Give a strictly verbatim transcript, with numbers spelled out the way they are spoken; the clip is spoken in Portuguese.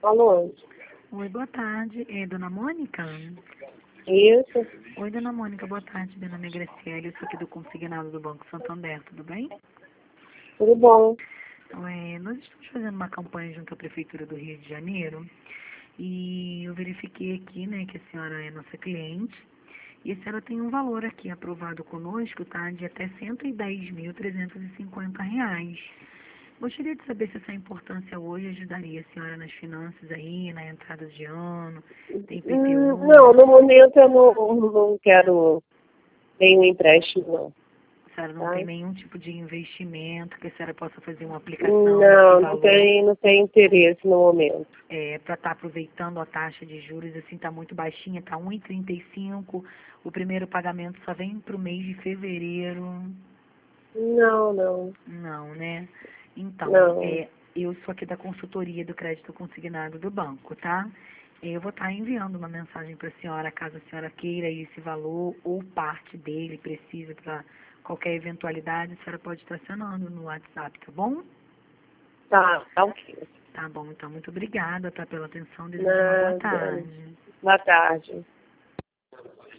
Alô? Oi, boa tarde. É Dona Mônica? Isso. Oi, Dona Mônica, boa tarde. Meu nome é Graciela, eu sou aqui do Consignado do Banco Santander, tudo bem? Tudo bom? Então, é, nós estamos fazendo uma campanha junto à Prefeitura do Rio de Janeiro e eu verifiquei aqui, né, que a senhora é nossa cliente e a senhora tem um valor aqui aprovado conosco, tá, de até cento e dez mil trezentos e cinquenta reais. Gostaria de saber se essa importância hoje ajudaria a senhora nas finanças aí, na entrada de ano, tem Hum, I P T U? Não, no momento eu não, não quero nenhum empréstimo, não. A senhora não Tá? tem nenhum tipo de investimento que a senhora possa fazer uma aplicação desse Não, não valor tem, não tem interesse no momento. é, para estar aproveitando a taxa de juros, assim, está muito baixinha, está um e trinta e cinco, o primeiro pagamento só vem para o mês de fevereiro. Não, não, Não, né? Então, não. é, eu sou aqui da consultoria do crédito consignado do banco, tá? Eu vou estar enviando uma mensagem para a senhora, caso a senhora queira esse valor ou parte dele precisa para qualquer eventualidade, a senhora pode estar acionando no WhatsApp, tá bom? Tá, tá ok. Tá bom, então muito obrigada, tá, pela atenção, desejo uma boa Nada. tarde. Boa tarde.